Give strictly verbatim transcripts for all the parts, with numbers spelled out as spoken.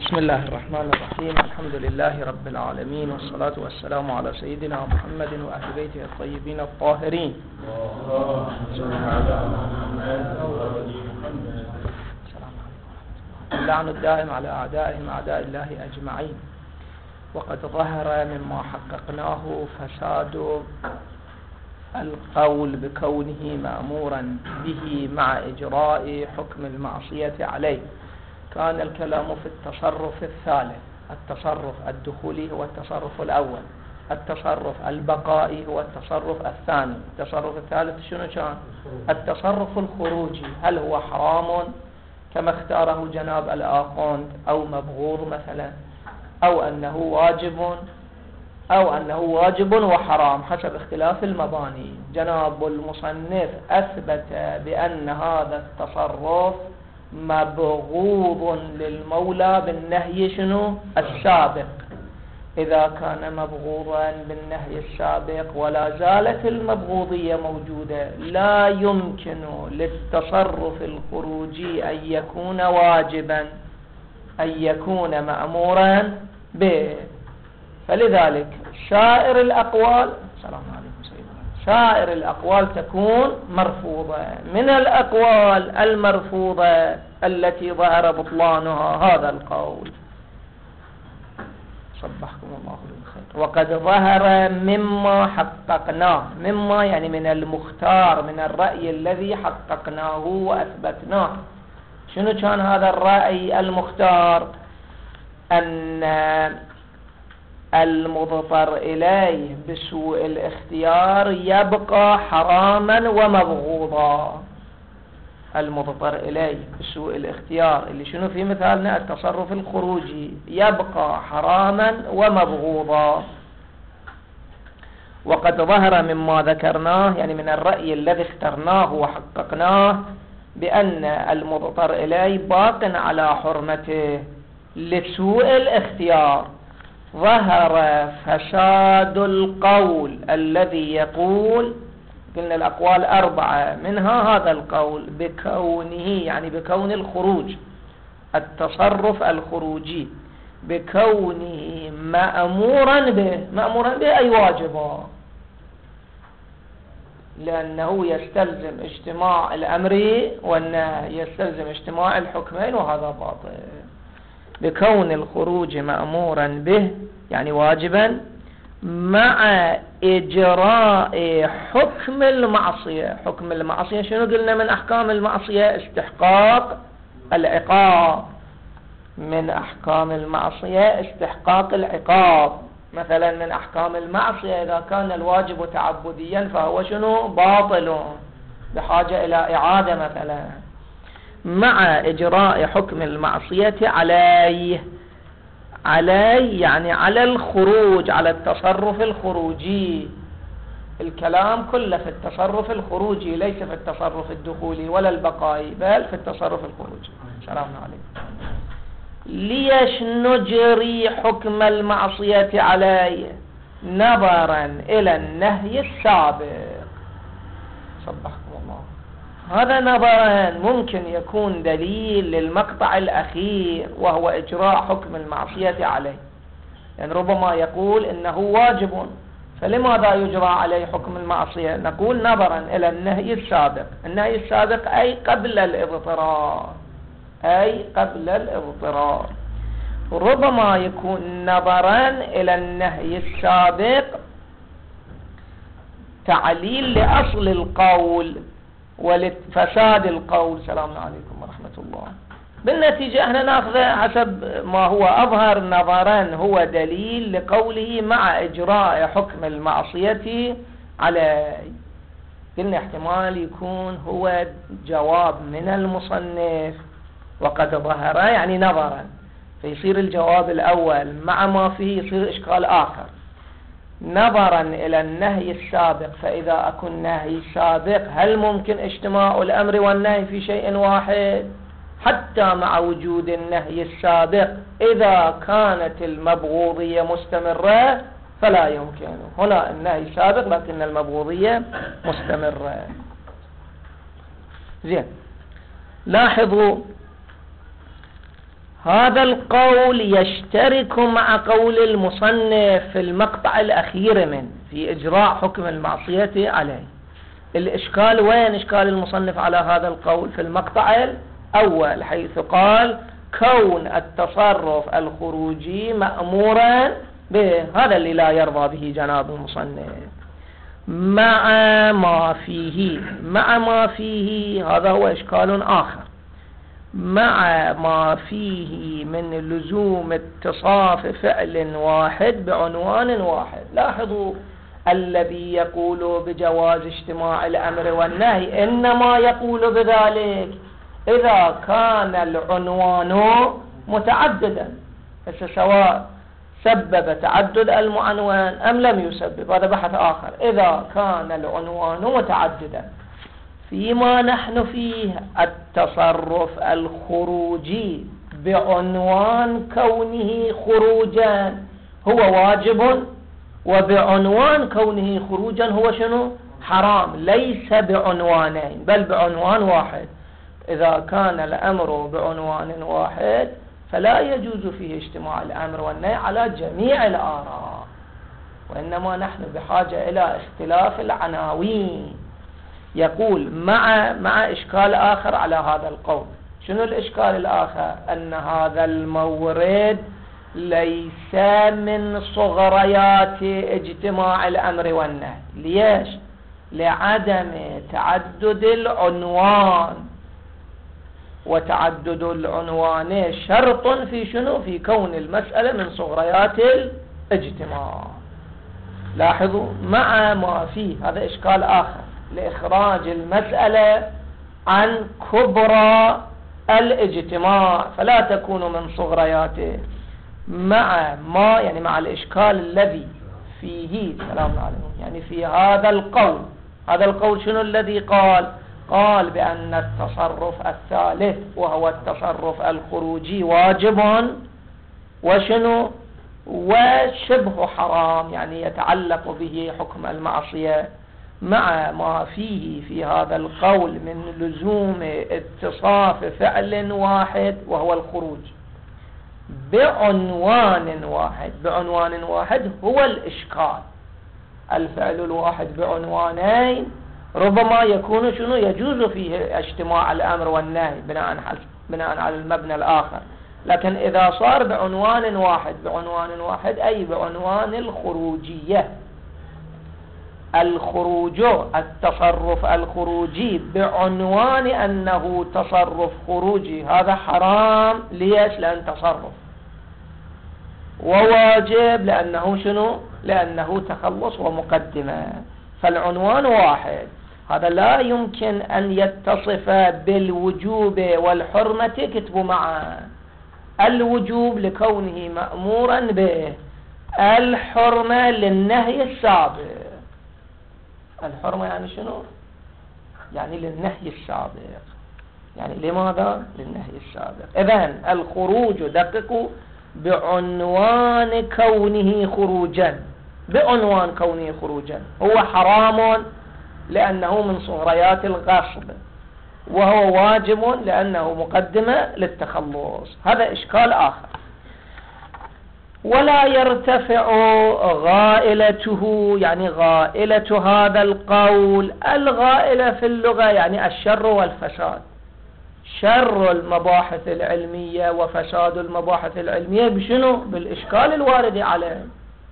بسم الله الرحمن الرحيم. الحمد لله رب العالمين، والصلاة والسلام على سيدنا محمد وأهل بيته الطيبين الطاهرين. اللعن الدائم على أعدائهم أعداء الله أجمعين. وقد ظهر مما حققناه فساد القول بكونه مأمورا به مع إجراء حكم المعصية عليه. كان الكلام في التصرف الثالث، التصرف الدخولي هو التصرف الأول، التصرف البقائي هو التصرف الثاني. التصرف الثالث شنو كان؟ التصرف الخروجي، هل هو حرام كما اختاره جناب الآخوند أو مبغوض مثلا، أو أنه واجب أو أنه واجب وحرام حسب اختلاف المباني. جناب المصنف أثبت بأن هذا التصرف مبغوض للمولى بالنهي شنو؟ السابق. إذا كان مبغوضا بالنهي السابق ولا زالت المبغوضية موجودة، لا يمكن للتصرف الخروجي أن يكون واجبا، أن يكون مأمورا به. فلذلك سائر الأقوال السلام عليكم سيدنا سائر الأقوال تكون مرفوضة. من الأقوال المرفوضة التي ظهر بطلانها هذا القول، صبحكم الله بالخير. وقد ظهر مما حققناه، مما يعني من المختار، من الرأي الذي حققناه وأثبتناه. شنو كان هذا الرأي المختار؟ أن المضطر إليه بسوء الاختيار يبقى حراما ومبغوضا. المضطر إليه بسوء الاختيار اللي شنو في مثالنا التصرف الخروجي يبقى حراما ومبغوضا. وقد ظهر مما ذكرناه، يعني من الرأي الذي اخترناه وحققناه، بأن المضطر إليه باق على حرمته لسوء الاختيار. ظهر فساد القول الذي يقول، قلنا الأقوال أربعة، منها هذا القول بكونه، يعني بكون الخروج، التصرف الخروجي، بكونه مأمورا به. مأمورا به أي واجبا، لأنه يستلزم اجتماع الأمر والنهي، يستلزم اجتماع الحكمين، وهذا باطل. بكون الخروج مأمورا به يعني واجبا، مع إجراء حكم المعصية. حكم المعصية شنو قلنا من أحكام المعصية؟ استحقاق العقاب. من أحكام المعصية استحقاق العقاب. مثلا من أحكام المعصية إذا كان الواجب تعبديا فهو شنو؟ باطل بحاجة إلى إعادة مثلا. مع إجراء حكم المعصية عليه، عليه يعني على الخروج، على التصرف الخروجي. الكلام كله في التصرف الخروجي، ليس في التصرف الدخولي ولا البقائي، بل في التصرف الخروجي. سلام عليكم. ليش نجري حكم المعصية عليه؟ نظرا إلى النهي السابق. صبحكم الله. هذا نظرا ممكن يكون دليل للمقطع الأخير، وهو إجراء حكم المعصية عليه. يعني ربما يقول إنه واجب، فلماذا يجرى عليه حكم المعصية؟ نقول نظرا إلى النهي السابق. النهي السابق أي قبل الاضطرار، أي قبل الاضطرار. ربما يكون نظرا إلى النهي السابق تعليل لأصل القول ولفساد القول. سلام عليكم ورحمة الله. بالنتيجة احنا ناخذ حسب ما هو أظهر. نظرا هو دليل لقوله مع إجراء حكم المعصية عليه. قلنا احتمال يكون هو جواب من المصنف وقد ظهر، يعني نظرا، فيصير الجواب الأول مع ما فيه يصير إشكال آخر. نظرا إلى النهي السابق، فإذا أكون نهي سابق هل ممكن اجتماع الأمر والنهي في شيء واحد؟ حتى مع وجود النهي السابق إذا كانت المبغوضية مستمرة فلا يمكن. هنا النهي سابق لكن المبغوضية مستمرة. زين، لاحظوا هذا القول يشترك مع قول المصنف في المقطع الأخير منه في إجراء حكم المعصية عليه. الإشكال وين إشكال المصنف على هذا القول؟ في المقطع الأول حيث قال كون التصرف الخروجي مأمورا به، هذا اللي لا يرضى به جناب المصنف، مع ما فيه مع ما فيه هذا هو إشكال آخر، مع ما فيه من لزوم اتصاف فعل واحد بعنوان واحد. لاحظوا الذي يقول بجواز اجتماع الأمر والنهي إنما يقول بذلك إذا كان العنوان متعددا، سواء سبب تعدد المعنون أم لم يسبب، هذا بحث آخر. إذا كان العنوان متعددا، فيما نحن فيه التصرف الخروجي بعنوان كونه خروجا هو واجب، وبعنوان كونه خروجا هو شنو؟ حرام، ليس بعنوانين بل بعنوان واحد. إذا كان الأمر بعنوان واحد فلا يجوز فيه اجتماع الأمر والنهي على جميع الآراء، وإنما نحن بحاجة إلى اختلاف العناوين. يقول مع مع إشكال آخر على هذا القول. شنو الإشكال الآخر؟ أن هذا المورد ليس من صغريات اجتماع الأمر والنهي. ليش؟ لعدم تعدد العنوان، وتعدد العنوان شرط في شنو؟ في كون المسألة من صغريات الاجتماع. لاحظوا مع ما فيه، هذا إشكال آخر لإخراج المسألة عن كبرى الاجتماع فلا تكون من صغرياته. مع ما يعني مع الإشكال الذي فيه سلام عليكم، يعني في هذا القول. هذا القول شنو الذي قال؟ قال بأن التصرف الثالث وهو التصرف الخروجي واجب وشنو وشبه حرام، يعني يتعلق به حكم المعصية، مع ما فيه في هذا القول من لزوم اتصاف فعل واحد وهو الخروج بعنوان واحد. بعنوان واحد هو الإشكال. الفعل الواحد بعنوانين ربما يكون شنو يجوز فيه اجتماع الأمر والنهي بناء بناء على المبنى الآخر، لكن إذا صار بعنوان واحد بعنوان واحد أي بعنوان الخروجية، الخروج التصرف الخروجي بعنوان أنه تصرف خروجي هذا حرام. ليش؟ لأن تصرف، وواجب لأنه شنو؟ لأنه تخلص ومقدمة. فالعنوان واحد، هذا لا يمكن أن يتصف بالوجوب والحرمة كتبوا معا. الوجوب لكونه مأمورا به، الحرمة للنهي السابق. الحرمة يعني شنو؟ يعني للنهي السابق. يعني لماذا؟ للنهي السابق. إذن الخروج دققوا بعنوان كونه خروجا، بعنوان كونه خروجا هو حرام لأنه من صغريات الغصب، وهو واجب لأنه مقدمة للتخلص. هذا إشكال آخر. ولا يرتفع غائلته، يعني غائلة هذا القول، الغائلة في اللغة يعني الشر والفساد، شر المباحث العلمية وفساد المباحث العلمية بشنو؟ بالإشكال الوارد عليه.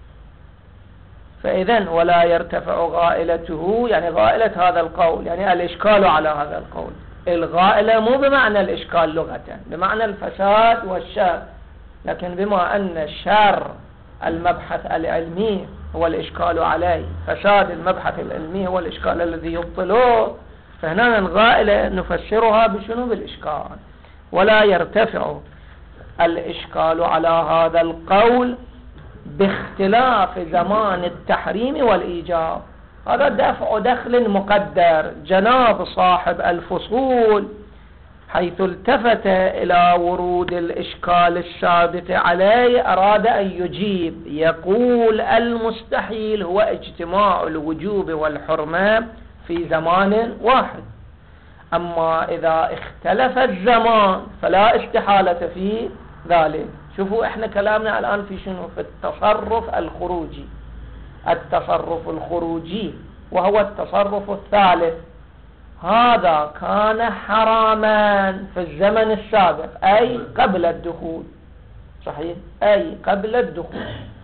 فإذن ولا يرتفع غائلته يعني غائلة هذا القول، يعني الإشكال على هذا القول. الغائلة مو بمعنى الإشكال لغة، بمعنى الفساد والشر، لكن بما أن شر المبحث العلمي هو الإشكال عليه، فساد المبحث العلمي هو الإشكال الذي يبطله، فهنا الغائلة نفسرها بشنو؟ بالإشكال. ولا يرتفع الإشكال على هذا القول باختلاف زمان التحريم والإيجاب. هذا دفع دخل مقدر. جناب صاحب الفصول حيث التفت إلى ورود الإشكال السابق عليه أراد أن يجيب، يقول المستحيل هو اجتماع الوجوب والحرمة في زمان واحد، أما إذا اختلف الزمان فلا استحالة في ذلك. شوفوا احنا كلامنا الآن في شنو؟ في التصرف الخروجي. التصرف الخروجي وهو التصرف الثالث، هذا كان حراما في الزمن السابق أي قبل الدخول، صحيح، أي قبل الدخول.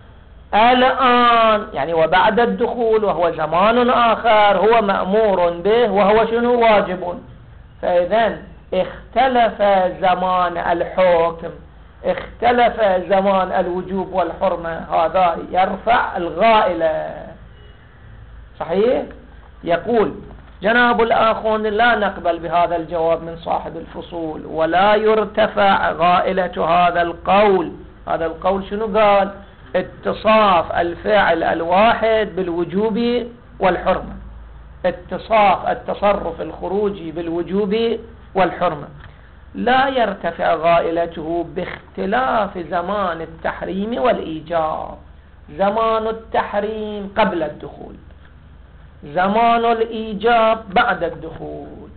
الآن يعني وبعد الدخول وهو زمان آخر هو مأمور به وهو شنو؟ واجب. فإذن اختلف زمان الحكم، اختلف زمان الوجوب والحرمة، هذا يرفع الغائلة، صحيح. يقول جناب الآخون لا نقبل بهذا الجواب من صاحب الفصول، ولا يرتفع غائلة هذا القول. هذا القول شنو قال؟ اتصاف الفعل الواحد بالوجوب والحرمة، اتصاف التصرف الخروجي بالوجوب والحرمة، لا يرتفع غائلته باختلاف زمان التحريم والإيجاب. زمان التحريم قبل الدخول، زمان الإيجاب بعد الدخول،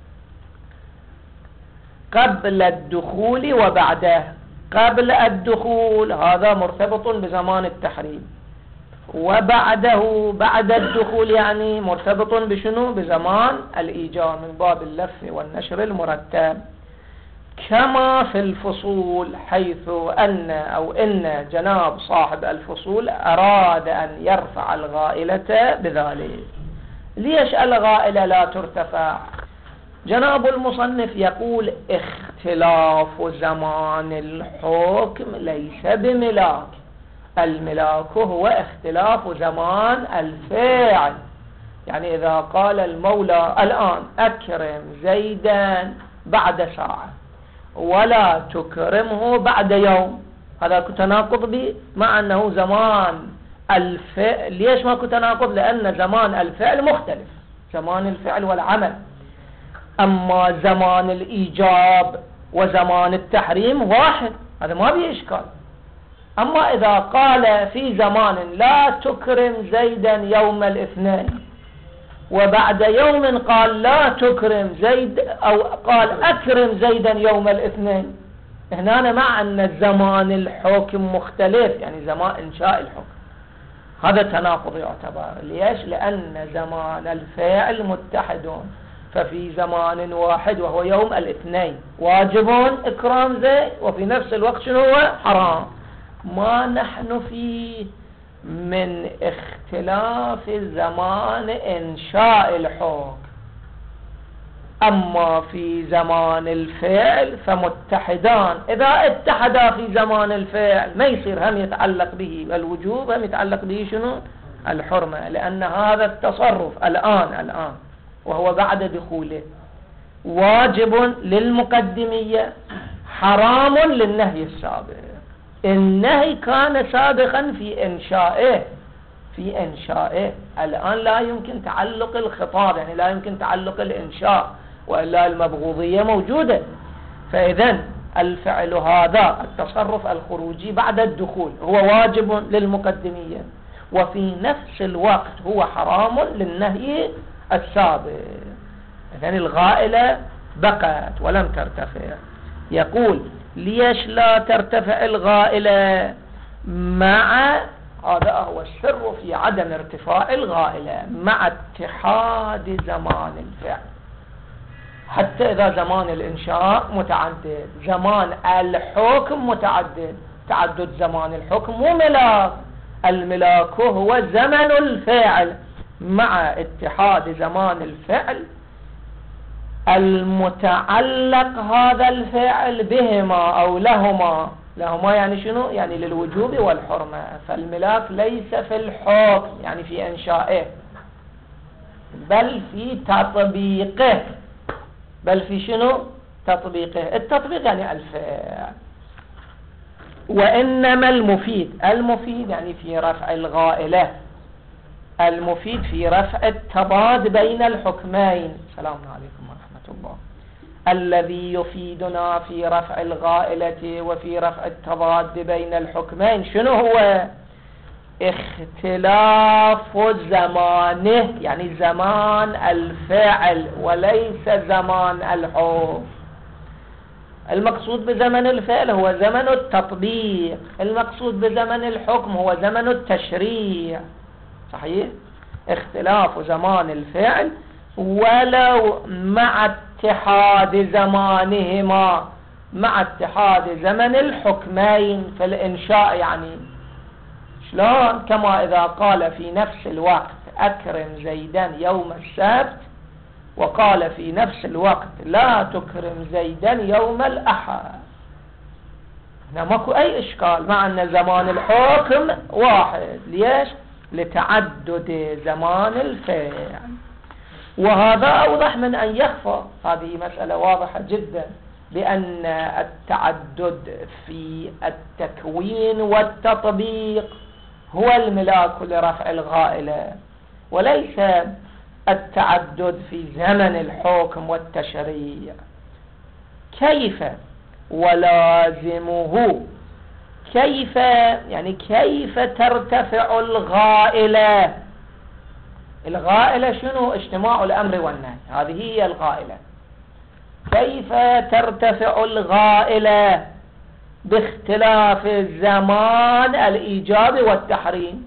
قبل الدخول وبعده. قبل الدخول هذا مرتبط بزمان التحريم، وبعده بعد الدخول يعني مرتبط بشنو؟ بزمان الإيجاب من باب اللف والنشر المرتب. كما في الفصول، حيث أن أو إن جناب صاحب الفصول أراد أن يرفع الغائلة بذلك. ليش الغائلة لا ترتفع؟ جناب المصنف يقول اختلاف زمان الحكم ليس بملاك، الملاك هو اختلاف زمان الفعل. يعني إذا قال المولى الآن أكرم زيدا بعد ساعة ولا تكرمه بعد يوم، هذا تناقض به، مع أنه زمان الفعل. ليش ما تناقض؟ لأن زمان الفعل مختلف، زمان الفعل والعمل. أما زمان الإيجاب وزمان التحريم واحد، هذا ما به إشكال. أما إذا قال في زمان لا تكرم زيدا يوم الاثنين، وبعد يوم قال لا تكرم زيد، أو قال أكرم زيدا يوم الاثنين، هنا مع أن زمان الحكم مختلف، يعني زمان إنشاء الحكم، هذا تناقض يعتبر. ليش؟ لأن زمان الفعل متحدون، ففي زمان واحد وهو يوم الاثنين واجب إكرام زيد، وفي نفس الوقت شنو هو؟ حرام. ما نحن فيه من اختلاف زمان إنشاء الحكم. أما في زمان الفعل فمتحدان، إذا اتحدا في زمان الفعل ما يصير هم يتعلق به الوجوب هم يتعلق به شنو؟ الحرمة، لأن هذا التصرف الآن الآن وهو بعد دخوله واجب للمقدمية، حرام للنهي السابق. النهي كان سابقا في إنشائه، في إنشائه الآن لا يمكن تعلق الخطاب، يعني لا يمكن تعلق الإنشاء، وإلا المبغوضية موجودة. فإذن الفعل هذا التصرف الخروجي بعد الدخول هو واجب للمقدمية، وفي نفس الوقت هو حرام للنهي السابق. إذن الغائلة بقت ولم ترتفع. يقول ليش لا ترتفع الغائلة؟ مع هذا هو السر في عدم ارتفاع الغائلة، مع اتحاد زمان الفعل. حتى إذا زمان الإنشاء متعدد، زمان الحكم متعدد، تعدد زمان الحكم مو ملاك، الملاك هو زمن الفعل، مع اتحاد زمان الفعل المتعلق هذا الفعل بهما أو لهما. لهما يعني شنو؟ يعني للوجوب والحرمة. فالملاك ليس في الحكم يعني في إنشائه، بل في تطبيقه، بل في شنو؟ تطبيقه. التطبيق يعني الفعل. وإنما المفيد، المفيد يعني في رفع الغائلة، المفيد في رفع التضاد بين الحكمين. السلام عليكم ورحمة الله. الذي يفيدنا في رفع الغائلة وفي رفع التضاد بين الحكمين شنو هو؟ اختلاف زمانه، يعني زمان الفعل وليس زمان الحكم. المقصود بزمن الفعل هو زمن التطبيق، المقصود بزمن الحكم هو زمن التشريع. صحيح؟ اختلاف زمان الفعل ولو مع اتحاد زمانهما، مع اتحاد زمن الحكمين في الإنشاء. يعني شلون؟ كما إذا قال في نفس الوقت أكرم زيدا يوم السبت، وقال في نفس الوقت لا تكرم زيدا يوم الأحد، هنا ماكو أي إشكال، مع أن زمان الحكم واحد. ليش؟ لتعدد زمان الفعل. وهذا أوضح من أن يخفى، هذه مسألة واضحة جدا، بأن التعدد في التكوين والتطبيق هو الملاك لرفع الغائلة، وليس التعدد في زمن الحكم والتشريع. كيف ولازمه؟ كيف يعني كيف ترتفع الغائلة؟ الغائلة شنو؟ اجتماع الأمر والنهي، هذه هي الغائلة. كيف ترتفع الغائلة؟ باختلاف الزمان الإيجاب والتحريم،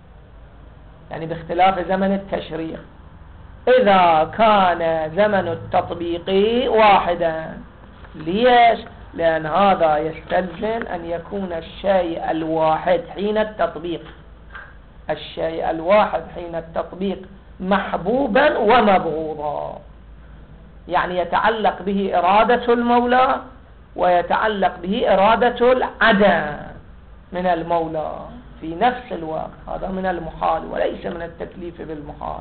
يعني باختلاف زمن التشريع. إذا كان زمن التطبيق واحدا، ليش؟ لأن هذا يستلزم أن يكون الشيء الواحد حين التطبيق، الشيء الواحد حين التطبيق محبوبا ومبغوضا، يعني يتعلق به إرادة المولى ويتعلق به إرادة العدم من المولى في نفس الوقت. هذا من المحال وليس من التكليف بالمحال.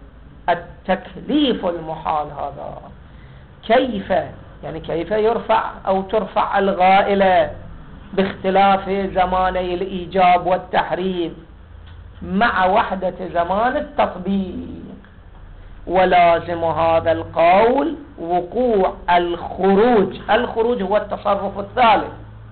التكليف المحال هذا. كيف يعني كيف يرفع أو ترفع الغائلة باختلاف زماني الإيجاب والتحريم مع وحدة زمان التطبيق؟ ولازم هذا القول وقوع الخروج. الخروج هو التصرف الثالث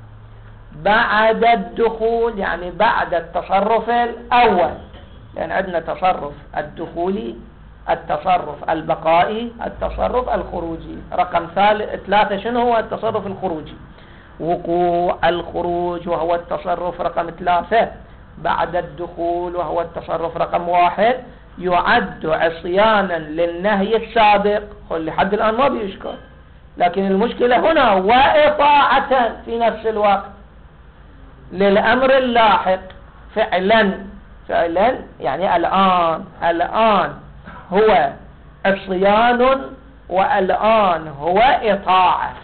بعد الدخول، يعني بعد التصرف الأول، لأن عندنا تصرف الدخولي، التصرف البقائي، التصرف الخروجي. رقم ثلاثة شنو هو؟ التصرف الخروجي. وقوع الخروج وهو التصرف رقم ثلاثة بعد الدخول وهو التصرف رقم واحد يعد عصيانا للنهي السابق. لحد الآن ما بيشكل، لكن المشكلة هنا وإطاعة في نفس الوقت للأمر اللاحق فعلا. فعلا يعني الآن الآن هو عصيان والآن هو إطاعة.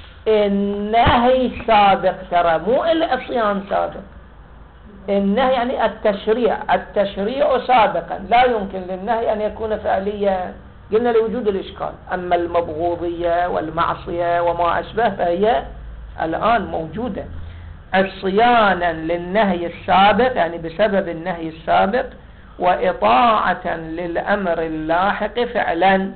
النهي سابق، ترى مو العصيان سابق. النهي يعني التشريع، التشريع سابقا، لا يمكن للنهي أن يكون فعليا، قلنا لوجود الإشكال. أما المبغوضية والمعصية وما أشبه فهي الآن موجودة. عصيانا للنهي السابق يعني بسبب النهي السابق، وإطاعة للأمر اللاحق فعلا.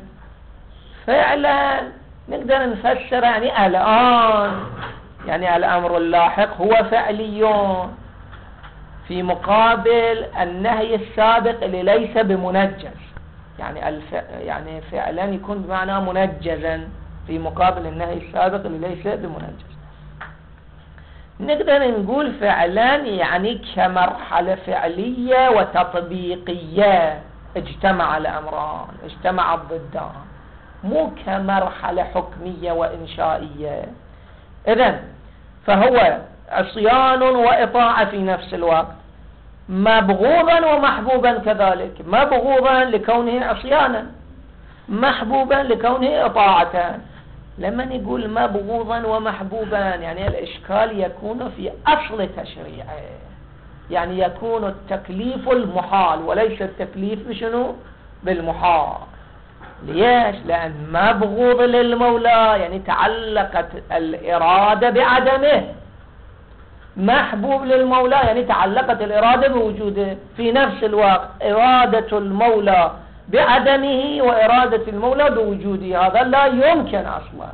فعلا نقدر نفسر يعني الآن، يعني الأمر اللاحق هو فعليون في مقابل النهي السابق اللي ليس بمنجز. يعني الف... يعني فعلا يكون بمعنى منجزا في مقابل النهي السابق اللي ليس بمنجز. نقدر نقول فعلا يعني كمرحلة فعلية وتطبيقية اجتمع الأمران، اجتمع الضدان، مو كمرحلة حكمية وإنشائية. إذن فهو عصيان وإطاعة في نفس الوقت، مبغوضا ومحبوبا كذلك. مبغوضا لكونه عصيانا، محبوبا لكونه إطاعة. لما نقول مبغوضا ومحبوبا يعني الإشكال يكون في أصل تشريعه، يعني يكون التكليف المحال وليس التكليف بشنو؟ بالمحال. ليش؟ لأن مبغوض للمولى يعني تعلقت الإرادة بعدمه، محبوب للمولى يعني تعلقت الإرادة بوجوده. في نفس الوقت إرادة المولى بعدمه وإرادة المولى بوجوده، هذا لا يمكن أصلا.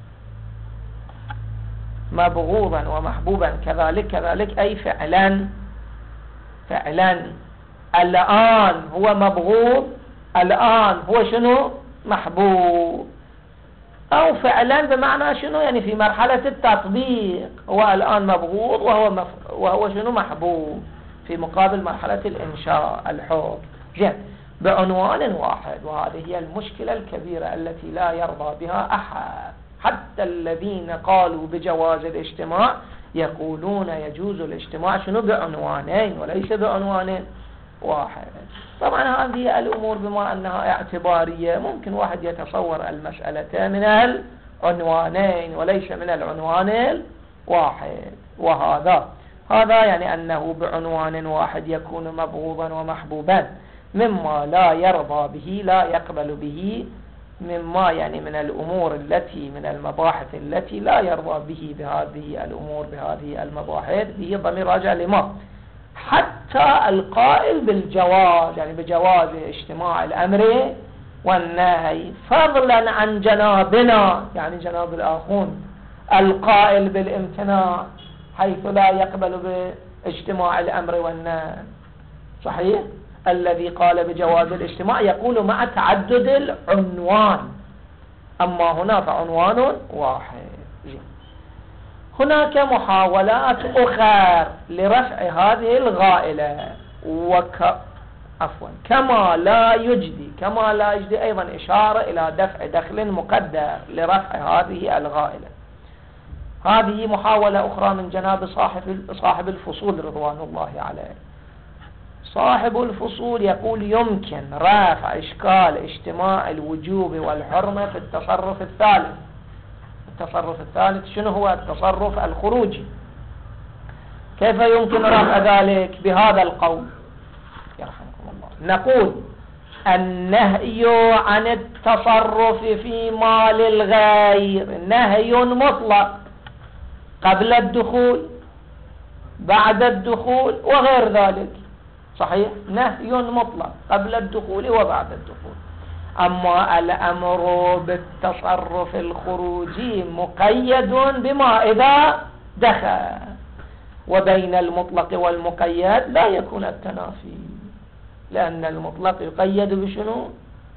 مبغوضا ومحبوبا كذلك كذلك أي فعلا. فعلا الآن هو مبغوض، الآن هو شنو؟ محبوب. أو فعلا بمعنى شنو يعني في مرحلة التطبيق، هو الآن مبغوض وهو مف... وهو شنو محبوب في مقابل مرحلة الإنشاء الحب. زين، بعنوان واحد. وهذه هي المشكلة الكبيرة التي لا يرضى بها أحد. حتى الذين قالوا بجواز الاجتماع يقولون يجوز الاجتماع شنو بعنوانين وليس بعنوان واحد. طبعا هذه الأمور بما أنها اعتبارية ممكن واحد يتصور المسألة من العنوانين وليس من العنوان الواحد. وهذا هذا يعني أنه بعنوان واحد يكون مبغوضا ومحبوبا مما لا يرضى به لا يقبل به، مما يعني من الأمور التي من المباحث التي لا يرضى به بهذه الأمور بهذه المباحث. به ضمير راجع لما حتى القائل بالجواز يعني بجواز اجتماع الأمر والنهي، فضلا عن جنابنا يعني جناب الآخون القائل بالامتناع حيث لا يقبل باجتماع الأمر والنهي. صحيح؟ الذي قال بجواز الاجتماع يقول مع تعدد العنوان، أما هنا فعنوان واحد. هناك محاولات أخرى لرفع هذه الغائلة وك... عفوا كما لا يجدي كما لا يجدي أيضا إشارة إلى دفع دخل مقدر لرفع هذه الغائلة. هذه محاولة أخرى من جناب صاحب صاحب الفصول رضوان الله عليه. صاحب الفصول يقول يمكن رفع إشكال اجتماع الوجوب والحرمة في التصرف الثالث. التصرف الثالث شنو هو؟ التصرف الخروجي. كيف يمكن رفع ذلك؟ بهذا القول يرحمكم الله. نقول النهي عن التصرف في مال الغير نهي مطلق قبل الدخول بعد الدخول وغير ذلك. صحيح؟ نهي مطلق قبل الدخول وبعد الدخول. أما الأمر بالتصرف الخروجي مقيد بما إذا دخل، وبين المطلق والمقيد لا يكون التنافي، لأن المطلق يقيد بشنو؟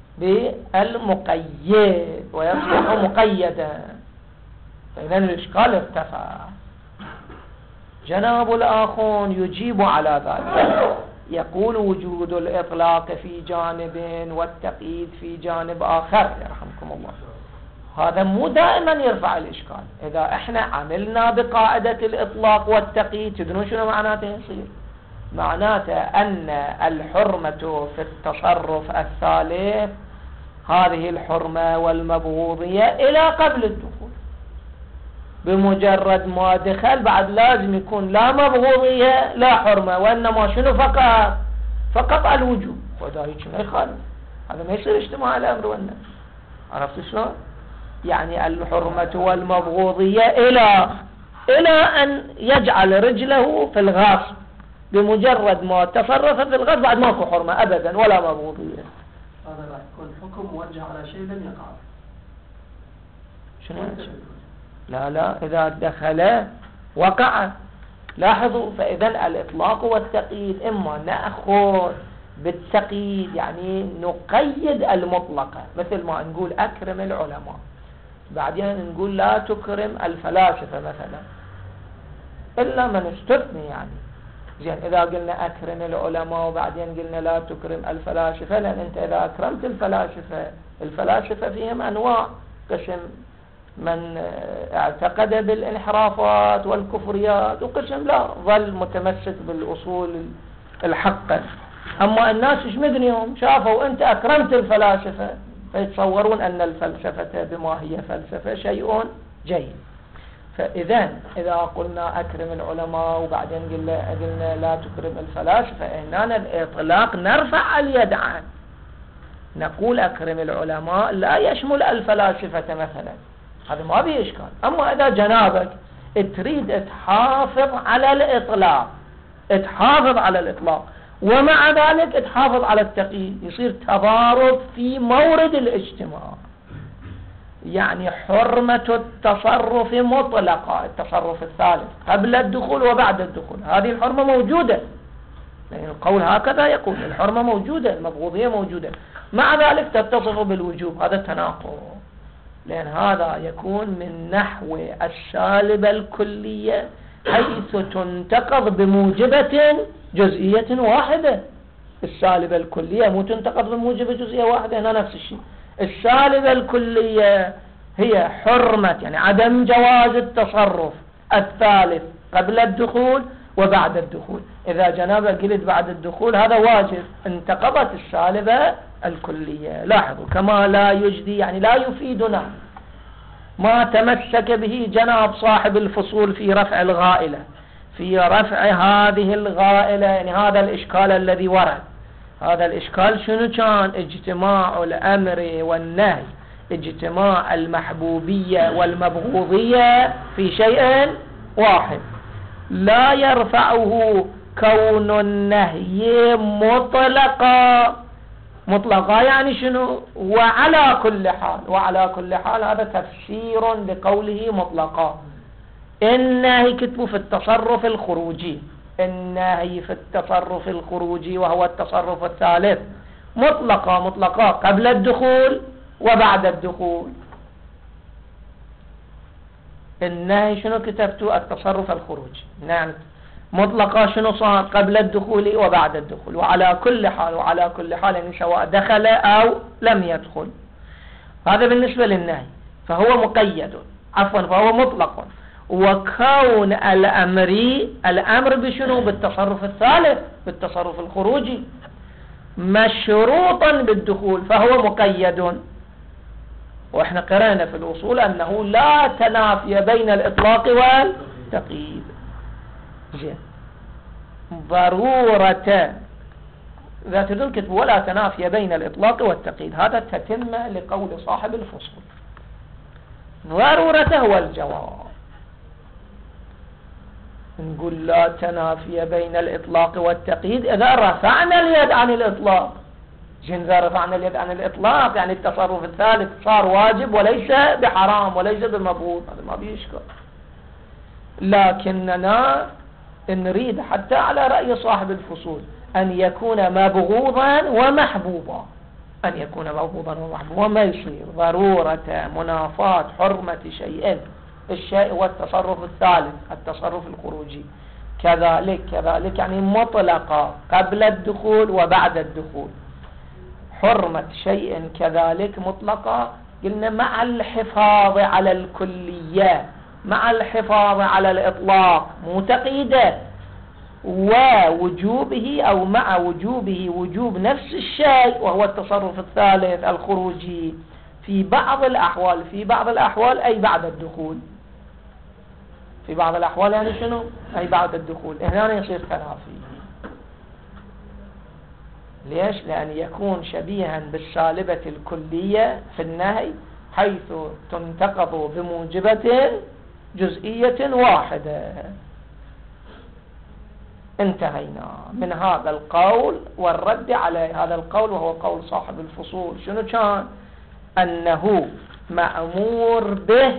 بالمقيد ويصبح مقيدا، فإذا الإشكال ارتفع. جناب الآخون يجيب على ذلك، يقول وجود الإطلاق في جانب والتقييد في جانب آخر يرحمكم الله. هذا مو دائما يرفع الإشكال. إذا احنا عملنا بقاعدة الإطلاق والتقييد تدرون شنو معناته يصير؟ معناته أن الحرمة في التصرف الثالث هذه الحرمة والمبغوضية إلى قبل الدخول. بمجرد ما دخل بعد لازم يكون لا مبغوضية لا حرمة، وإنما شنو فقط فقط الوجوب. وده هيك ما يخالف، هذا ما يصير اجتماع الأمر والنهي. عرفت شلون؟ يعني الحرمة والمبغوضية إلى إلى أن يجعل رجله في الغاصب. بمجرد ما تصرف في الغاصب بعد ماكو حرمة أبدا ولا مبغوضية. هذا راح يكون حكم موجه على شيء لم يقع. شنو؟ لا لا إذا دخل وقع. لاحظوا، فإذا الإطلاق والتقييد إما نأخذ بالتقييد يعني نقيد المطلقة، مثل ما نقول أكرم العلماء، بعدين نقول لا تكرم الفلاسفة مثلا، إلا من استثني يعني. زين، إذا قلنا أكرم العلماء وبعدين قلنا لا تكرم الفلاسفة، لأن أنت إذا أكرمت الفلاسفة الفلاسفة فيهم أنواع، قسم من اعتقد بالانحرافات والكفريات وقسم لا ظل متمسك بالأصول الحقة. أما الناس ايش مدنيهم شافوا أنت أكرمت الفلاسفة فيتصورون أن الفلسفة بما هي فلسفة شيء جيد. فإذا إذا قلنا أكرم العلماء وبعدين قلنا, قلنا لا تكرم الفلاسفة، هنا الإطلاق نرفع اليد عنه، نقول أكرم العلماء لا يشمل الفلاسفة مثلا، هذا ما به إشكال. أما إذا جنابك تريد تحافظ على الإطلاق تحافظ على الإطلاق ومع ذلك تحافظ على التقييد، يصير تضارب في مورد الاجتماع. يعني حرمة التصرف مطلقة، التصرف الثالث قبل الدخول وبعد الدخول، هذه الحرمة موجودة، لأن القول هكذا يقول الحرمة موجودة، المبغوضية موجودة، مع ذلك تتصف بالوجوب، هذا التناقض. لأن هذا يكون من نحو السالبة الكلية حيث تنتقض بموجبة جزئية واحدة. السالبة الكلية مو تنتقض بموجبة جزئية واحدة، هنا نفس الشيء. السالبة الكلية هي حرمة يعني عدم جواز التصرف الثالث قبل الدخول وبعد الدخول. إذا جنابه قلت بعد الدخول هذا واجب، انتقضت السالبة الكلية. لاحظوا كما لا يجدي يعني لا يفيدنا ما تمسك به جناب صاحب الفصول في رفع الغائلة، في رفع هذه الغائلة، يعني هذا الإشكال الذي ورد. هذا الإشكال شنو كان؟ اجتماع الأمر والنهي، اجتماع المحبوبية والمبغوضية في شيء واحد، لا يرفعه كون النهي مطلقا. مطلقا يعني شنو؟ وعلى كل حال. وعلى كل حال هذا تفسير لقوله مطلقا. النهي كتبوا في التصرف الخروجي، النهي في التصرف الخروجي وهو التصرف الثالث مطلقا. مطلقا قبل الدخول وبعد الدخول. النهي شنو كتبتوا؟ التصرف الخروجي. نعم مطلقا شنو صار؟ قبل الدخول وبعد الدخول. وعلى كل حال. وعلى كل حال يعني سواء دخل أو لم يدخل. هذا بالنسبة للنهي، فهو مقيد، عفوا فهو مطلق. وكون الأمر، الأمر بشنو؟ بالتصرف الثالث، بالتصرف الخروجي، مشروطا بالدخول فهو مقيد. واحنا قرأنا في الأصول أنه لا تنافي بين الإطلاق والتقييد. زين. ضرورة ذات الكتب ولا تنافي بين الإطلاق والتقييد، هذا تتم لقول صاحب الفصول. ضرورة هو الجواب. نقول لا تنافي بين الإطلاق والتقييد إذا رفعنا اليد عن الإطلاق. جن إذا رفعنا اليد عن الإطلاق يعني التصرف الثالث صار واجب وليس بحرام وليس بمبغوض، هذا ما بيشكل. لكننا نريد حتى على رأي صاحب الفصول أن يكون مبغوضا ومحبوبا، أن يكون مبغوضا ومحبوبا. وما يصير ضرورة منافاة حرمة شيئين، الشيء والتصرف الثالث التصرف الخروجي كذلك كذلك يعني مطلقة قبل الدخول وبعد الدخول. حرمة شيء كذلك مطلقة قلنا مع الحفاظ على الكلية، مع الحفاظ على الإطلاق مو تقييده، ووجوبه أو مع وجوبه وجوب نفس الشيء وهو التصرف الثالث الخروجي في بعض الأحوال. في بعض الأحوال أي بعد الدخول. في بعض الأحوال يعني شنو؟ أي بعد الدخول. هنا يصير تنافي. ليش؟ لأن يكون شبيها بالسالبة الكلية في النهي حيث تنتقض بموجبة جزئية واحدة. انتهينا من هذا القول والرد على هذا القول، وهو قول صاحب الفصول. شنو كان؟ أنه مأمور به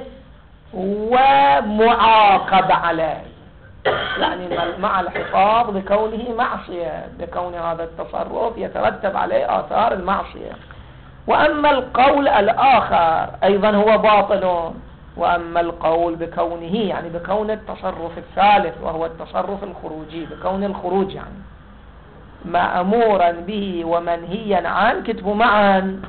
ومعاقب عليه، يعني مع الحفاظ بكونه معصية، بكون هذا التصرف يترتب عليه آثار المعصية. وأما القول الآخر أيضا هو باطل. وأما القول بكونه يعني بكون التصرف الثالث وهو التصرف الخروجي، بكون الخروج يعني مأمورا به ومنهيا عنه، كتبوا معا.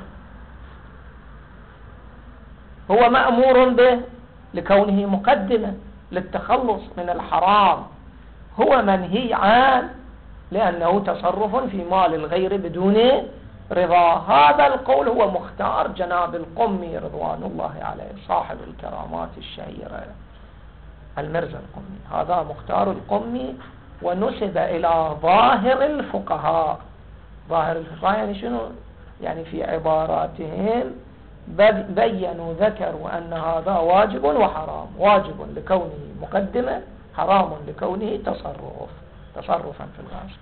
هو مأمور به لكونه مقدمة للتخلص من الحرام، هو منهي عنه لأنه تصرف في مال الغير بدون رضا. هذا القول هو مختار جناب القمي رضوان الله عليه صاحب الكرامات الشهيرة المرزا القمي. هذا مختار القمي ونسب إلى ظاهر الفقهاء. ظاهر الفقهاء يعني شنو؟ يعني في عباراتهم بيّنوا ذكروا أن هذا واجب وحرام، واجب لكونه مقدمة، حرام لكونه تصرف تصرفا في الغاز.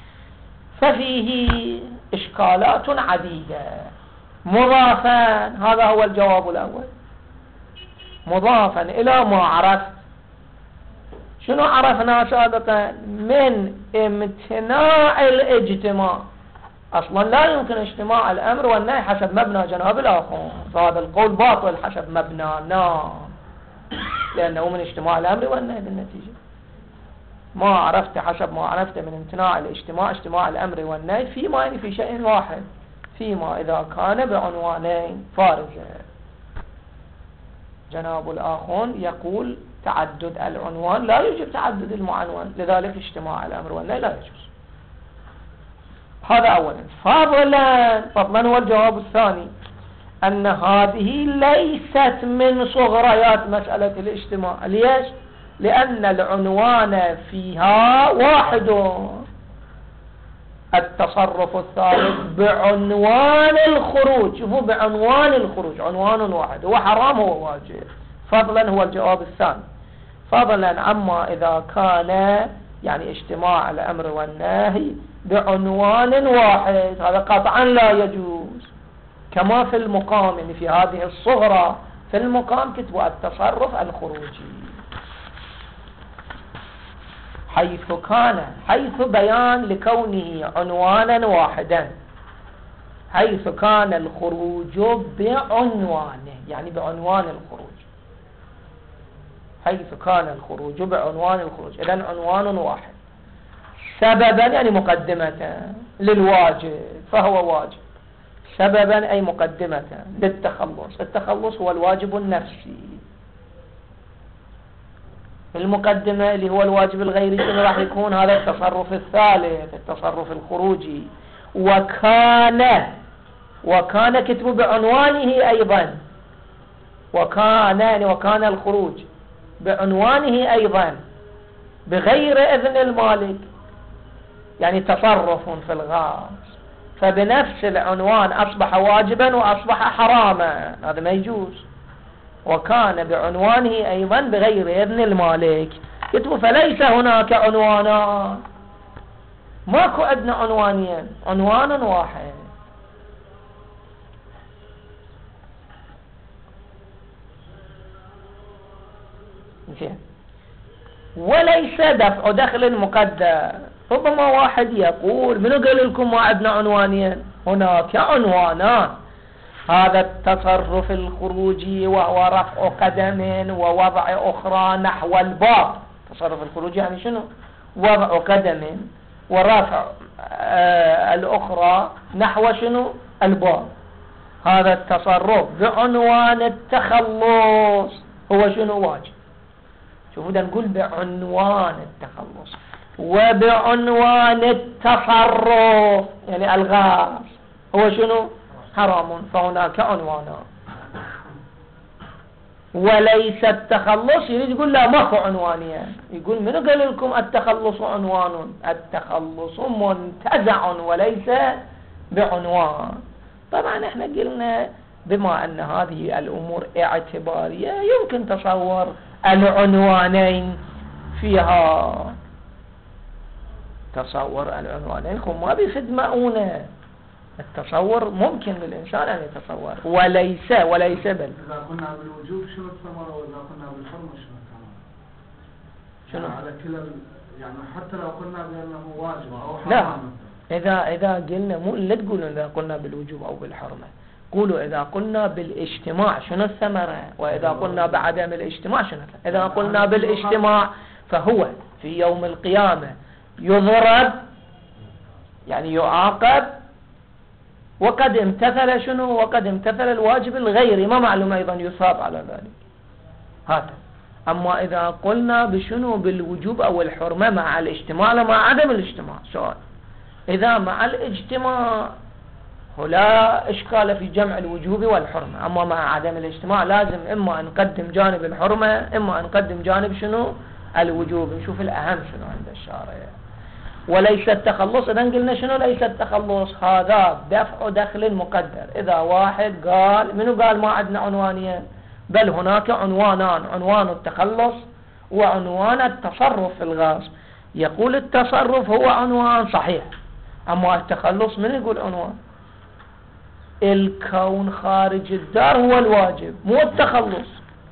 ففيه إشكالات عديدة. مضافا، هذا هو الجواب الأول، مضافا إلى ما عرفت. شنو عرفنا سابقا؟ من امتناع الاجتماع أصلا لا يمكن اجتماع الأمر والنهي حسب مبنى جناب الآخر، فهذا القول باطل حسب مبنانا، لأنه من اجتماع الأمر والنهي بالنتيجة. ما عرفت حسب ما عرفت من امتناع الاجتماع اجتماع الأمر والنهي فيما يعني في شيء واحد، فيما إذا كان بعنوانين فارغة. جناب الآخر يقول تعدد العنوان لا يوجب تعدد المعنون، لذلك اجتماع الأمر والنهي لا يجوز. هذا أولا. فضلا فضلا هو الجواب الثاني، أن هذه ليست من صغريات مسألة الاجتماع. ليش؟ لأن العنوان فيها واحد، التصرف الثالث بعنوان الخروج، شوفوا بعنوان الخروج عنوان واحد، هو حرام هو واجب. فضلا هو الجواب الثاني. فضلا عما إذا كان يعني اجتماع الأمر والنهي بعنوان واحد، هذا قطعا لا يجوز. كما في المقام، يعني في هذه الصغرى في المقام كتبوا التصرف الخروجي، حيث كان حيث بيان لكونه عنوانا واحدا، حيث كان الخروج بعنوانه، يعني بعنوان الخروج، حيث كان الخروج بعنوان الخروج، إذن عنوان واحد. سببا يعني مقدمة للواجب فهو واجب، سببا أي مقدمة للتخلص، التخلص هو الواجب النفسي، المقدمة اللي هو الواجب الغيري شنو راح يكون؟ هذا التصرف الثالث، التصرف الخروجي. وكان وكان كتبه بعنوانه أيضا، وكان يعني وكان الخروج بعنوانه أيضا بغير إذن المالك، يعني تصرف في الغاز، فبنفس العنوان أصبح واجبا وأصبح حراما، هذا ما يجوز. وكان بعنوانه أيضا بغير إذن المالك، كتبوا فليس هناك عنوانا، ماكو عندنا عنوانين، عنوان واحد. زين. وليس دفع دخل مقدر. ربما واحد يقول منو قال لكم ما عندنا عنوانين؟ هناك عنوانان، هذا التصرف الخروجي وهو رفع قدم ووضع أخرى نحو الباب. التصرف الخروجي يعني شنو؟ وضع قدم ورفع آه الأخرى نحو شنو؟ الباب. هذا التصرف بعنوان التخلص هو شنو؟ واجب. شوفوا ده نقول بعنوان التخلص، وبعنوان التصرف يعني الغاز هو شنو؟ حرام. فهناك عنوانا. وليس التخلص يريد يقول لا ماكو عنوانية، يقول منو قال لكم التخلص عنوان؟ التخلص منتزع وليس بعنوان. طبعا احنا قلنا بما ان هذه الامور اعتبارية يمكن تصور العنوانين فيها، تصور العنوانين هم ما بيفيد مؤونة، التصور ممكن للإنسان أن يتصور، وليس وليس بل. إذا قلنا بالوجوب شنو الثمرة، وإذا قلنا بالحرمة شنو الثمرة؟ شنو؟ يعني على كلا يعني حتى لو قلنا بأنه واجب أو حرام. لا، إذا إذا قلنا مو لا تقولوا إذا قلنا بالوجوب أو بالحرمة، قولوا إذا قلنا بالاجتماع شنو الثمرة، وإذا قلنا بعدم الاجتماع شنو الثمرة. إذا قلنا بالاجتماع فهو في يوم القيامة يضرب يعني يعاقب، وقد امتثل شنو؟ وقد امتثل الواجب الغيري، ما معلوم أيضا يصاب على ذلك. هذا. أما إذا قلنا بشنو؟ بالوجوب أو الحرمة مع الاجتماع لا مع عدم الاجتماع. سؤال، إذا مع الاجتماع لا إشكال في جمع الوجوب والحرمة، أما مع عدم الاجتماع لازم إما نقدم جانب الحرمة إما نقدم جانب شنو؟ الوجوب. نشوف الأهم شنو عند الشارع. وليس التخلص، إذا قلنا شنو ليس التخلص؟ هذا دفع دخل مقدر. إذا واحد قال منو قال ما عندنا عنوانية؟ بل هناك عنوانان، عنوان التخلص وعنوان التصرف في الغاز. يقول التصرف هو عنوان صحيح، أما التخلص من يقول عنوان؟ الكون خارج الدار هو الواجب مو التخلص.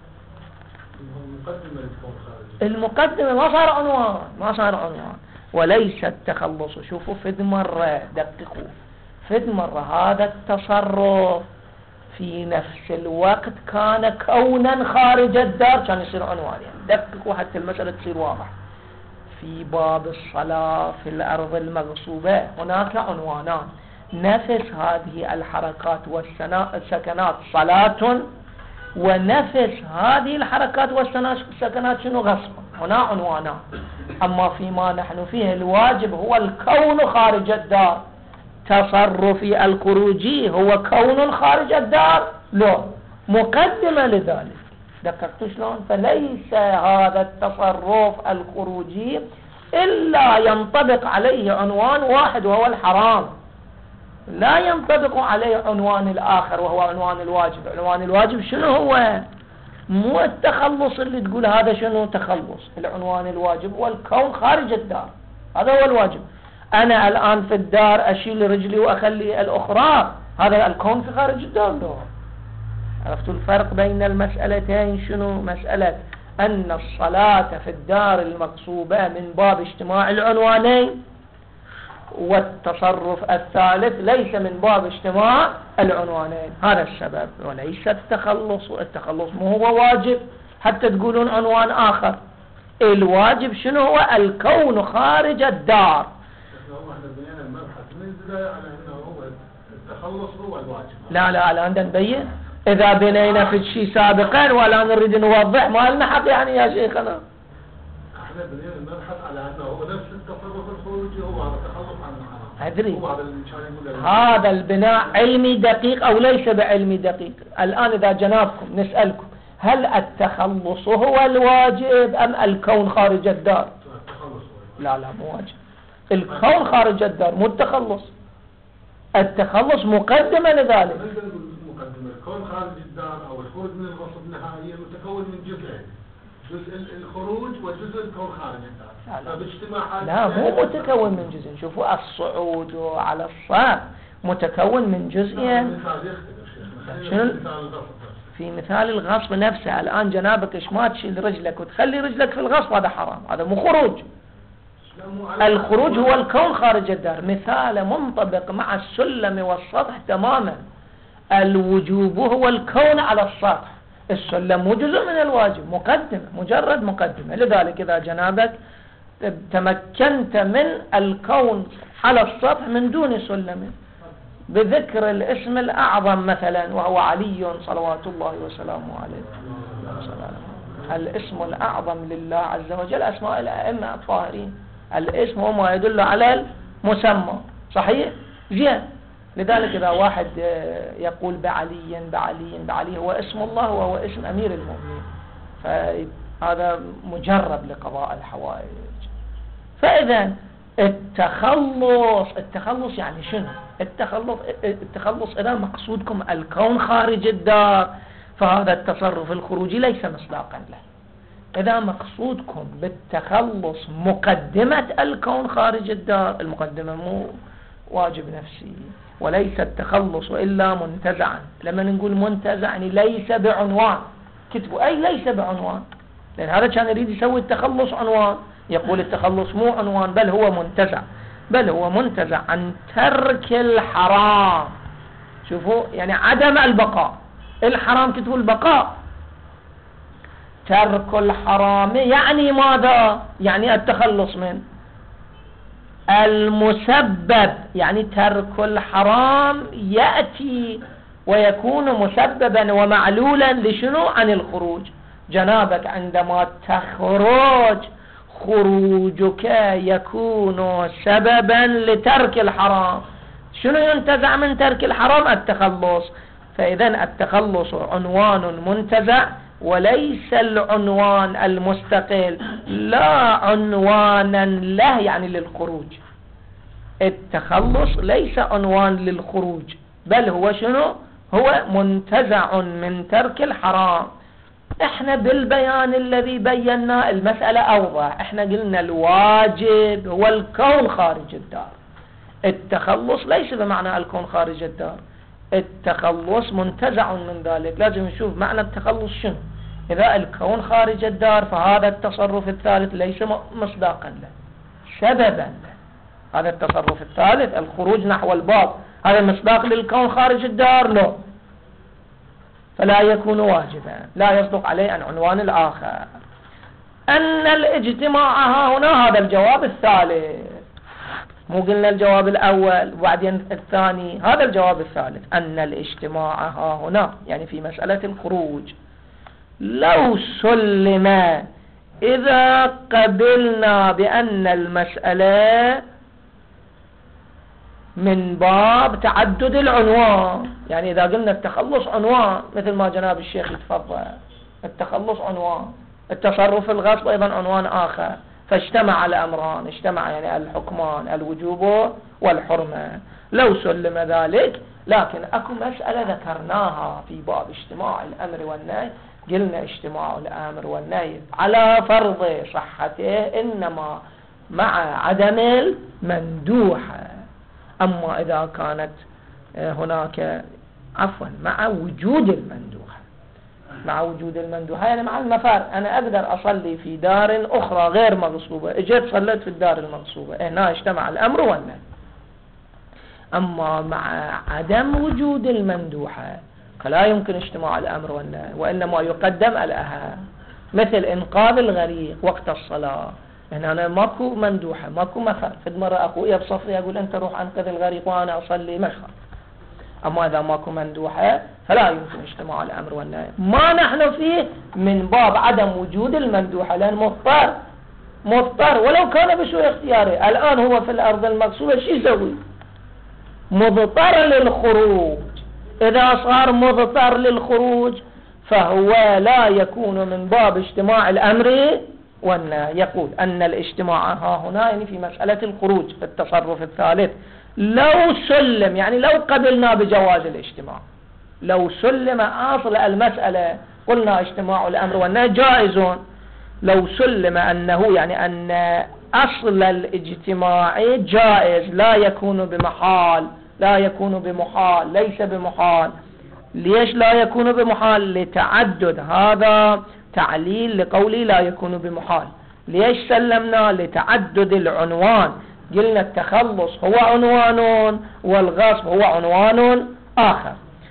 المقدمة ما صار عنوان، ما صار عنوان. وليس التخلص، شوفوا فد مرة دققوا، فد مرة هذا التصرف في نفس الوقت كان كونا خارج الدار، كان يصير عنوان. يعني دقق وحتى المسألة تصير واضح. في باب الصلاة في الأرض المغصوبة هناك عنوانان، نفس هذه الحركات والسكنات صلاة، ونفس هذه الحركات والسكنات شنو؟ غصب. هنا عنوانان. أما فيما نحن فيه الواجب هو الكون خارج الدار، تصرفي الخروجي هو كون خارج الدار، لا مقدمة لذلك. دققت شلون؟ فليس هذا التصرف الخروجي إلا ينطبق عليه عنوان واحد وهو الحرام، لا ينطبق عليه عنوان الآخر وهو عنوان الواجب. عنوان الواجب شنو هو؟ مو التخلص اللي تقول هذا شنو تخلص. العنوان الواجب هو الكون خارج الدار، هذا هو الواجب. أنا الآن في الدار أشيل رجلي وأخلي الأخرى، هذا الكون في خارج الدار. لا. عرفتوا الفرق بين المسألتين شنو؟ مسألة أن الصلاة في الدار المقصوبة من باب اجتماع العنوانين، والتصرف الثالث ليس من باب اجتماع العنوانين. هذا السبب، وليس التخلص. التخلص مو هو واجب حتى تقولون عنوان آخر. الواجب شنو هو؟ الكون خارج الدار. التخلص هو الواجب. لا لا الآن نبين. إذا بنينا في الشيء سابقا والآن نريد نوضح، ما لنا حق يعني يا شيخنا. احنا بدينا نبحث على انه هو نفس التصرف الخروجي، هو هذا التخلص عن الحرام. أدري. هو هذا اللي كان يقول هذا البناء علمي دقيق أو ليس بعلمي دقيق. الآن إذا جنابكم نسألكم هل التخلص هو الواجب أم الكون خارج الدار؟ التخلص. لا لا مو واجب. الكون خارج الدار مو التخلص. التخلص مقدمة لذلك. مقدمة. الكون خارج الدار أو الخروج من الغصب نهائيا متكون من جزئين، جزء الخروج وجزء الكون خارج الدار. لا, فباجتماع لا مو متكون من جزء. شوفوا الصعود على الصف متكون من جزئين. شنو في مثال الغصب نفسه؟ الآن جنابك ايش ما تشيل رجلك وتخلي رجلك في الغصب، هذا حرام، هذا مو خروج. الخروج هو الكون خارج الدار. مثال منطبق مع السلم والسطح تماما. الوجوب هو الكون على السطح، السلم مو جزء من الواجب، مقدمة، مجرد مقدمة. لذلك إذا جنابك تمكنت من الكون على السطح من دون سلم بذكر الاسم الأعظم مثلا وهو علي صلوات الله وسلامه عليه، الاسم الأعظم لله عز وجل، أسماء الأئمة الطاهرين، الاسم هو ما يدل على المسمى، صحيح؟ زين. لذلك إذا واحد يقول بعلي بعلي بعلي هو اسم الله وهو اسم أمير المؤمنين، فهذا مجرب لقضاء الحوائج. فإذا التخلص التخلص يعني شنو؟ التخلص التخلص إذا مقصودكم الكون خارج الدار فهذا التصرف الخروجي ليس مصداقا له. إذا مقصودكم بالتخلص مقدمة الكون خارج الدار، المقدمة مو واجب نفسي، وليس التخلص إلا منتزعا. لما نقول منتزع يعني ليس بعنوان، كتبوا أي ليس بعنوان، لأن هذا كان يريد يسوي التخلص عنوان، يقول التخلص مو عنوان بل هو منتزع، بل هو منتزع عن ترك الحرام. شوفوا يعني عدم البقاء، الحرام كتبوا البقاء، ترك الحرام يعني ماذا؟ يعني التخلص من المسبب، يعني ترك الحرام يأتي ويكون مسببا ومعلولا لشنو؟ عن الخروج. جنابك عندما تخرج خروجك يكون سببا لترك الحرام. شنو ينتزع من ترك الحرام؟ التخلص. فإذا التخلص عنوان منتزع وليس العنوان المستقل، لا عنوانا له يعني للخروج. التخلص ليس عنوان للخروج بل هو شنو؟ هو منتزع من ترك الحرام. احنا بالبيان الذي بينا المسألة اوضح. احنا قلنا الواجب هو الكون خارج الدار، التخلص ليس بمعنى الكون خارج الدار، التخلص منتزع من ذلك. لازم نشوف معنى التخلص شنو. إذا الكون خارج الدار فهذا التصرف الثالث ليس مصداقا له، سببا له. هذا التصرف الثالث الخروج نحو الباب هذا مصداق للكون خارج الدار؟ لا، فلا يكون واجبا، لا يصدق عليه عن عنوان الآخر. أن الاجتماع ها هنا، هذا الجواب الثالث، مو قلنا الجواب الأول وبعدين الثاني، هذا الجواب الثالث. أن الاجتماع ها هنا يعني في مسألة الخروج لو سلم، إذا قبلنا بأن المسألة من باب تعدد العنوان، يعني إذا قلنا التخلص عنوان مثل ما جناب الشيخ يتفضل، التخلص عنوان، التصرف الغصب أيضا عنوان آخر، فاجتمع الأمران، اجتمع يعني الحكمان الوجوب والحرمة، لو سلم ذلك. لكن أكو مسألة ذكرناها في باب اجتماع الأمر والنهي، قلنا اجتماع الأمر والنهي على فرض صحته إنما مع عدم المندوحة. أما إذا كانت هناك عفوا مع وجود المندوحة، مع وجود المندوحة يعني مع المفار، أنا أقدر أصلي في دار أخرى غير مغصوبة، اجيت صليت في الدار المغصوبة، هنا اجتمع الأمر والنهي. أما مع عدم وجود المندوحة فلا يمكن اجتماع الأمر والنهي، وإنما يقدم الأهم، مثل إنقاذ الغريق وقت الصلاة، هنا أنا ماكو مندوحة ماكو مفر، فد مرة أخويا بصفري أقول أنت روح أنقذ الغريق وأنا أصلي مشهر. أما إذا ماكو مندوحة فلا يمكن اجتماع الأمر والنهي. ما نحن فيه من باب عدم وجود المندوحة، لأن مضطر مضطر ولو كان بسوء اختياره. الآن هو في الأرض المغصوبة شو يسوي؟ مضطر للخروج. إذا صار مضطر للخروج فهو لا يكون من باب اجتماع الأمر والنهي. يقول أن الاجتماع ها هنا يعني في مسألة الخروج في التصرف الثالث لو سلم، يعني لو قبلنا بجواز الاجتماع، لو سلم أصل المسألة قلنا اجتماع الأمر والنهي جائز، لو سلم أنه يعني أن أصل الاجتماع جائز لا يكون بمحال، لا يكون بمحال، ليس بمحال. ليش لا يكون بمحال؟ لتعدد، هذا تعليل لقولي لا يكون بمحال. ليش سلمنا؟ لتعدد العنوان، قلنا التخلص هو عنوان والغصب هو عنوان آخر،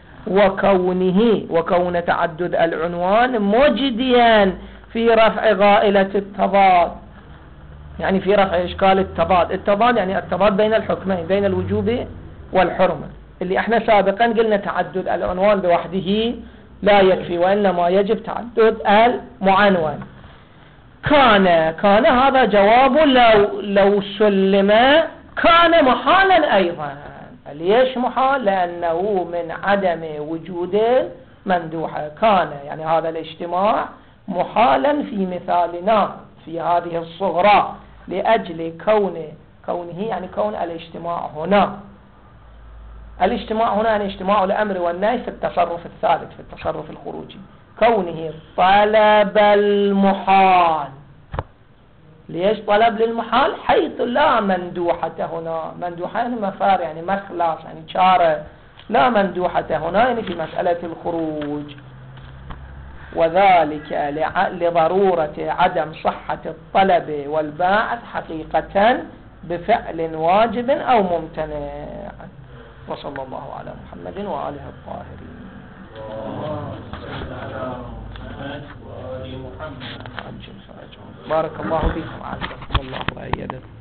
وكونه وكون تعدد العنوان مجديا في رفع غائلة التضاد، يعني في رفع إشكال التضاد. التضاد يعني التضاد بين الحكمين، بين الوجوب والحرمة، اللي احنا سابقا قلنا تعدد العنوان بوحده لا يكفي، وإنما يجب تعدد المعنون. كان كان هذا جواب لو لو سلم، كان محالا أيضا. ليش محال؟ لأنه من عدم وجود مندوحة. كان يعني هذا الاجتماع محالا في مثالنا في هذه الصغرى، لأجل كونه كونه يعني كون الاجتماع هنا، الاجتماع هنا يعني اجتماع الأمر والنهي في التصرف الثالث، في التصرف الخروجي، كونه طلب المحال. ليش طلب للمحال؟ حيث لا مندوحة هنا، مندوحة يعني مفار يعني مخلاص يعني شارة، لا مندوحة هنا يعني في مسألة الخروج، وذلك لضرورة عدم صحة الطلب والباعث حقيقة بفعل واجب أو ممتنع. وصلى الله على محمد وآله الطاهرين. بارك الله فيكم، عزكم الله وأيدكم.